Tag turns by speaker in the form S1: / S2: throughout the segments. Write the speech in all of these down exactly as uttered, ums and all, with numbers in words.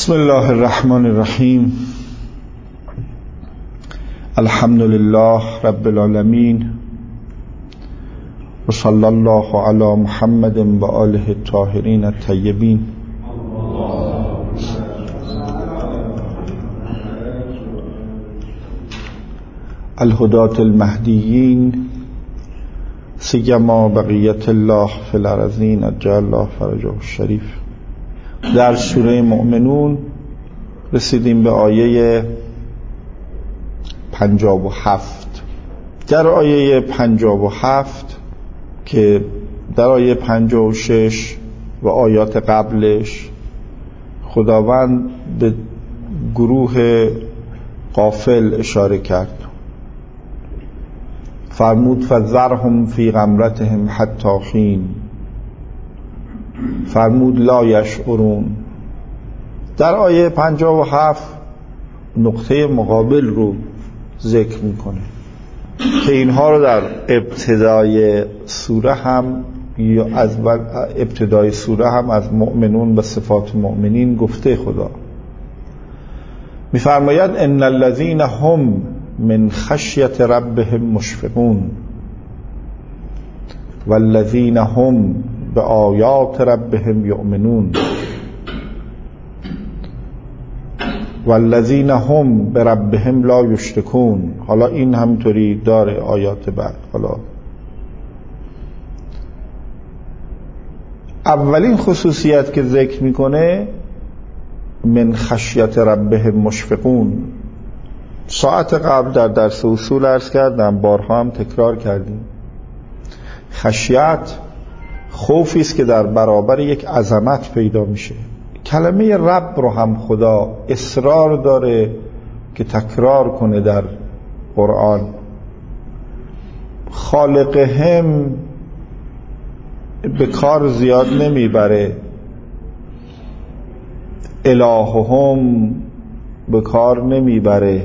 S1: بسم الله الرحمن الرحیم. الحمد لله رب العالمین و صلی الله علی محمد و آله الطاهرین الطیبین. الهداة المهدیین سیما بقیت الله فی الارضین عجل الله فرجه الشریف. در سوره مؤمنون رسیدیم به آیه پنجاه و هفت. در آیه پنجاه و هفت که در آیه پنجاه و شش و آیات قبلش خداوند به گروه غافل اشاره کرد. فرمود فذرهم فی غمرتهم حتی حین. فرمود لا یشعرون. در آیه پنجاه و هفت نقطه مقابل رو ذکر میکنه که اینها رو در ابتدای سوره هم یا از ابتدای سوره هم از مؤمنون و صفات مؤمنین گفته. خدا میفرماید ان الذین هم من خشیت ربهم مشفقون والذین هم به آیات ربهم یؤمنون والذین هم به ربهم لا یشرکون. حالا این همطوری داره آیات بعد. حالا اولین خصوصیت که ذکر میکنه من خشیت ربهم مشفقون. ساعت قبل در درس اصول عرض کردم، بارها هم تکرار کردیم، خشیت خوفی است که در برابر یک عظمت پیدا میشه. کلمه رب رو هم خدا اصرار داره که تکرار کنه در قرآن. خالقهم به کار زیاد نمیبره، الههم به کار نمیبره،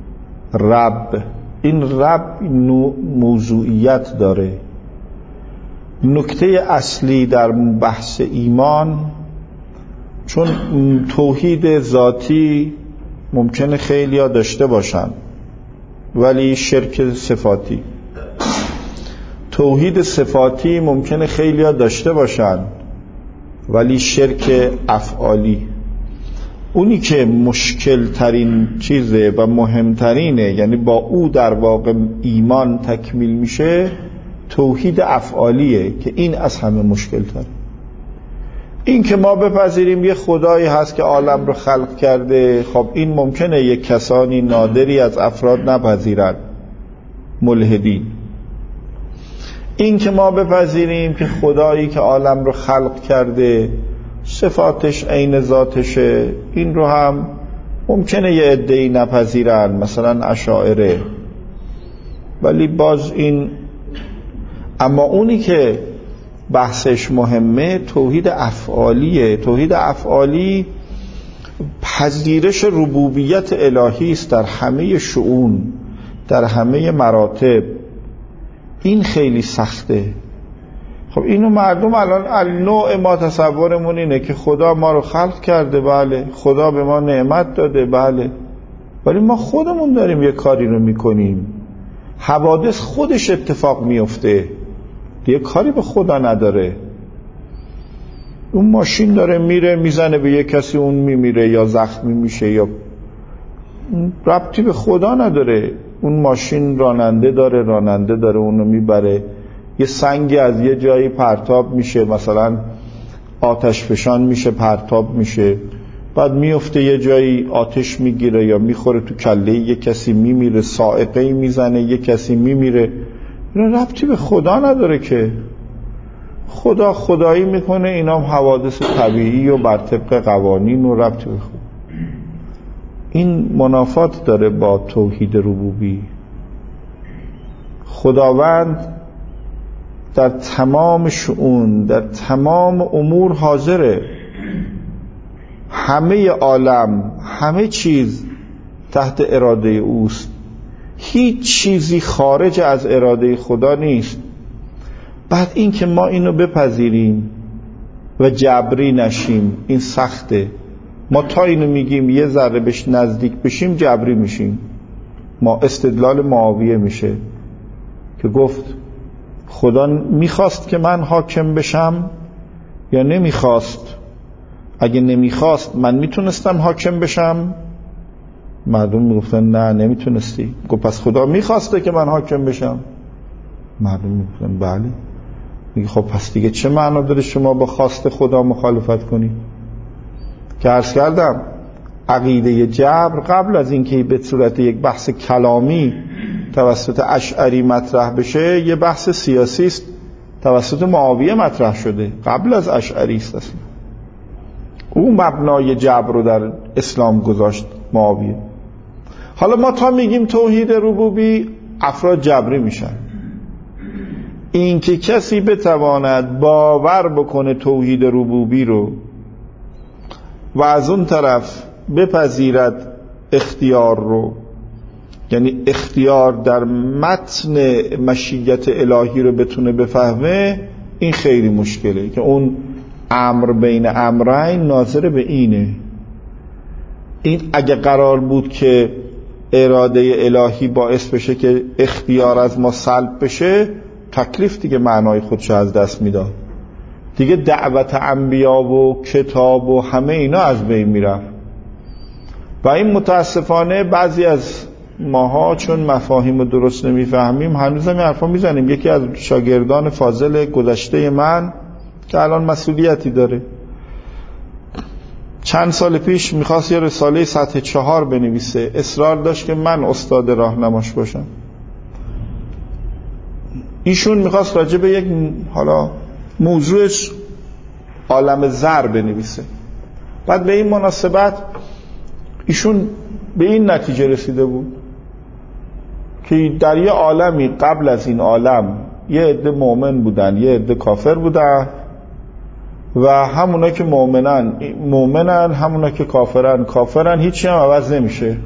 S1: رب. این رب موضوعیت داره. نکته اصلی در بحث ایمان، چون توحید ذاتی ممکنه خیلی ها داشته باشن ولی شرک صفاتی، توحید صفاتی ممکنه خیلی ها داشته باشن ولی شرک افعالی. اونی که مشکل ترین چیزه و مهمترینه، یعنی با او در واقع ایمان تکمیل میشه، توحید افعالیه که این از همه مشکل تر. این که ما بپذیریم یه خدایی هست که عالم رو خلق کرده، خب این ممکنه یک کسانی نادری از افراد نپذیرند، ملحدین. این که ما بپذیریم که خدایی که عالم رو خلق کرده صفاتش عین ذاتشه، این رو هم ممکنه یه عده‌ای نپذیرن، مثلا اشاعره. ولی باز این، اما اونی که بحثش مهمه توحید افعالیه. توحید افعالی پذیرش ربوبیت الهی است در همه شؤون، در همه مراتب. این خیلی سخته. خب اینو مردم الان نوع ما تصورمون اینه که خدا ما رو خلق کرده، بله، خدا به ما نعمت داده، بله، ولی ما خودمون داریم یه کاری رو میکنیم، حوادث خودش اتفاق میفته، یه کاری به خدا نداره. اون ماشین داره میره میزنه به یه کسی، اون میمیره یا زخمی میشه، یا ربطی به خدا نداره. اون ماشین راننده داره، راننده داره اونو میبره. یه سنگی از یه جایی پرتاب میشه، مثلا آتش فشان میشه، پرتاب میشه، بعد میفته یه جایی آتش میگیره یا میخوره تو کله یه کسی میمیره، صاعقه‌ای میزنه یه کسی میمیره. اینا ربطی به خدا نداره که. خدا خدایی میکنه، اینا هم حوادث طبیعی و بر طبق قوانین و ربطی به خدا. این منافات داره با توحید ربوبی. خداوند در تمام شؤون، در تمام امور حاضره. همه عالم، همه چیز تحت اراده اوست. هیچ چیزی خارج از اراده خدا نیست. بعد این که ما اینو بپذیریم و جبری نشیم، این سخته. ما تا اینو میگیم یه ذره بهش نزدیک بشیم جبری میشیم. ما استدلال معاویه میشه که گفت خدا میخواست که من حاکم بشم یا نمیخواست؟ اگه نمیخواست من میتونستم حاکم بشم؟ مردم میگفتن نه نمیتونستی. گفت پس خدا میخواسته که من حاکم بشم؟ مردم میگفتن بله. میگه خب پس دیگه چه معنا داره شما با خواست خدا مخالفت کنید؟ که عرض کردم عقیده جبر قبل از اینکه به صورت یک بحث کلامی توسط اشعری مطرح بشه یه بحث سیاسی است، توسط معاویه مطرح شده، قبل از اشعری است اصلا. او مبنای جبر رو در اسلام گذاشت معاویه. حالا ما تا میگیم توحید ربوبی افراد جبری میشن. این که کسی بتواند باور بکنه توحید ربوبی رو و از اون طرف بپذیرد اختیار رو، یعنی اختیار در متن مشیت الهی رو بتونه بفهمه، این خیلی مشکله. که اون امر بین امرین ناظر به اینه. این اگه قرار بود که اراده الهی باعث بشه که اختیار از ما سلب بشه، تکلیف دیگه معنای خودش از دست میداد دیگه. دعوت انبیا و کتاب و همه اینا از بین میرفت. و این متاسفانه بعضی از ماها چون مفاهیم رو درست نمیفهمیم هنوز هم حرفا میزنیم. یکی از شاگردان فاضل گذشته من که الان مسئولیتی داره، چند سال پیش میخواست یه رساله سطح چهار بنویسه، اصرار داشت که من استاد راهنماش باشم. ایشون میخواست راجع به یک حالا موضوعش عالم زر بنویسه. بعد به این مناسبت ایشون به این نتیجه رسیده بود که در یه عالمی قبل از این عالم یه عده مؤمن بودن، یه عده کافر بودن و همونا که مؤمنن مؤمنن، همونا که کافرن کافرن، هیچی هم عوض نمیشه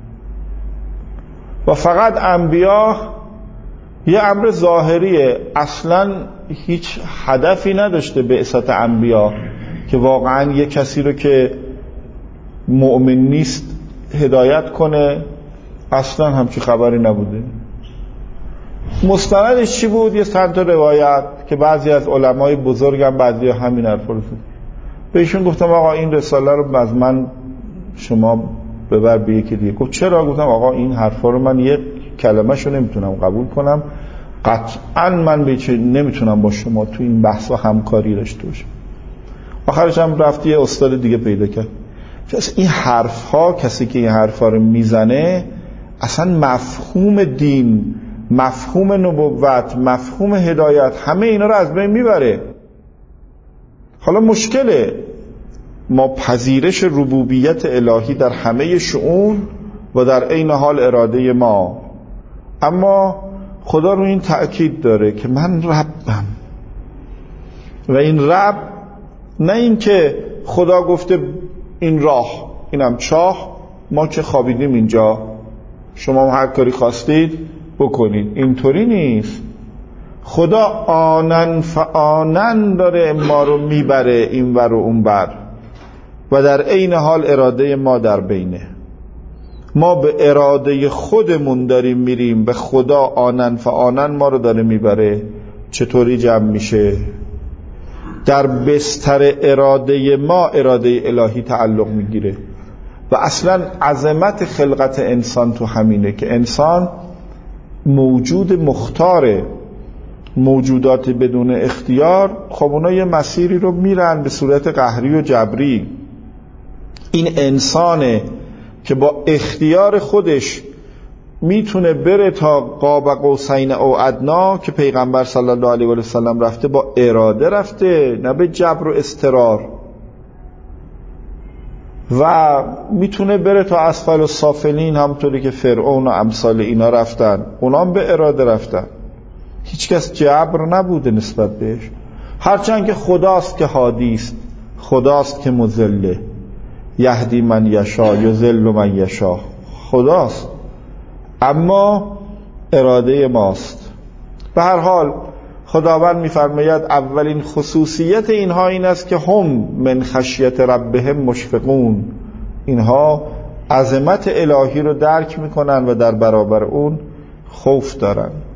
S1: و فقط انبیا یه امر ظاهریه، اصلا هیچ هدفی نداشته بعثت انبیا که واقعا یه کسی رو که مؤمن نیست هدایت کنه، اصلا همچی خبری نبوده. مستندش چی بود؟ یه چند تا روایت که بعضی از علمای بزرگم بعضی همین حرفا رو زدن. بهشون گفتم آقا این رساله رو از من شما ببر به یکی دیگه. گفت چرا؟ گفتم آقا این حرفا رو من یک کلمه شو نمیتونم قبول کنم، قطعا من به چه نمیتونم با شما تو این بحثا همکاری داشته باشم. آخرش هم رفت یه استاد دیگه پیدا کرد. پس این حرف ها، کسی که این حرف ها رو میزنه اصلا مفهوم دین، مفهوم نبوت، مفهوم هدایت، همه اینا رو از بین میبره. حالا مشکله ما پذیرش ربوبیت الهی در همه شؤون و در عین حال اراده ما، اما خدا رو این تأکید داره که من ربم و این رب نه این که خدا گفته این راه اینم چاه، ما که خوابیدیم اینجا شما هر کاری خواستید بکنید، اینطوری نیست. خدا آنن فآنن داره ما رو میبره این ور و اون بر و در عین حال اراده ما در بینه. ما به اراده خودمون داریم میریم، به خدا آنن فآنن ما رو داره میبره. چطوری جمع میشه؟ در بستر اراده ما اراده الهی تعلق میگیره و اصلا عظمت خلقت انسان تو همینه که انسان موجود مختاره. موجودات بدون اختیار خب اونا یه مسیری رو میرن به صورت قهری و جبری. این انسانه که با اختیار خودش میتونه بره تا قاب قوسین او ادنا که پیغمبر صلی الله علیه و سلم رفته با اراده رفته، نه به جبر و اضطرار، و میتونه بره تا اسفل السافلین همونطوری که فرعون و امثال اینا رفتن، اونام به اراده رفتن. هیچکس جبر نبوده نسبت بهش، هرچند که خداست که هادی است، خداست که مذله، یهدی من یشا یذل من یشا، خداست، اما اراده ماست. به هر حال خداوند می‌فرماید اولین خصوصیت اینها این است که هم من خشیت ربهم مشفقون، اینها عظمت الهی رو درک میکنن و در برابر اون خوف دارن.